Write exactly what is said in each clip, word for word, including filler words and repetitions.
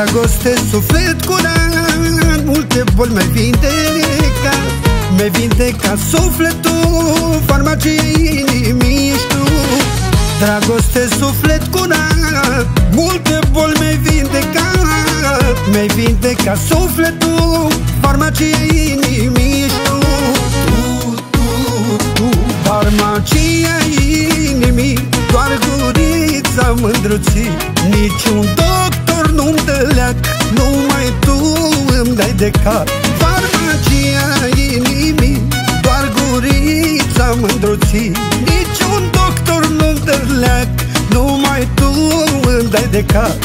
Dragoste, suflet curat, multe boli mai vindeca. Mi-ai vindecat sufletul, farmacia inimii ești tu. Dragoste, suflet curat, multe boli mi-ai vindecat. Mi-ai vindecat sufletul, farmacia inimii ești tu. Tu, tu, tu, farmacia inimii, doar gurița mândruții. Niciun doctor nu-mi dă leac, numai tu îmi dai de cap. Farmacia inimii, doar gurița mândruții. Niciun doctor nu-mi dă leac, numai tu îmi dai de cap.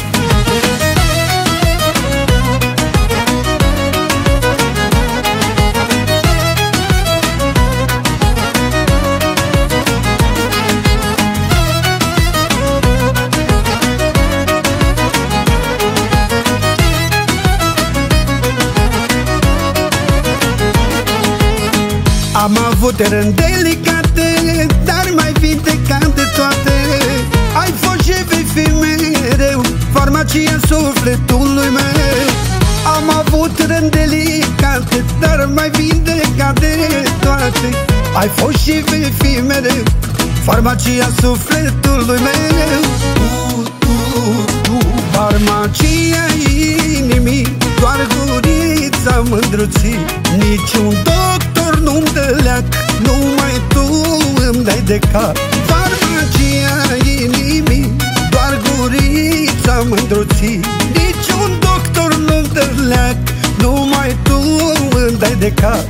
Am avut rând delicate, dar mai vindecat de toate. Ai fost și vei fi mereu farmacia sufletului meu. Am avut rând delicate, dar mai vindecat de toate. Ai fost și vei fi mereu farmacia sufletului meu. Tu, tu, tu, farmacia inimii, doar gurița mândruții. Niciun doctor nu-mi dă leac, numai tu îmi dai de cap. Farmacia inimii, doar gurița mândruții. Niciun doctor nu-mi dă leac, numai tu îmi dai de cap.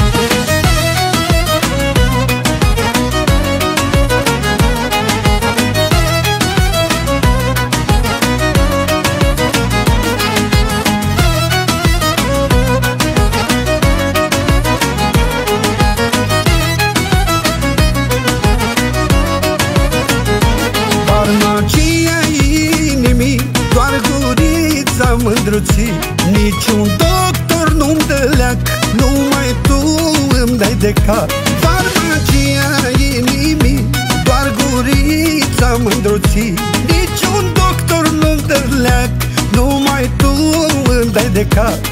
Farmacia inimii, doar gurița mândruții. Niciun doctor nu-mi dă leac, numai tu îmi dai de cap. Farmacia inimii, doar gurița mândruții. Niciun doctor nu-mi dă leac, numai tu îmi dai de cap.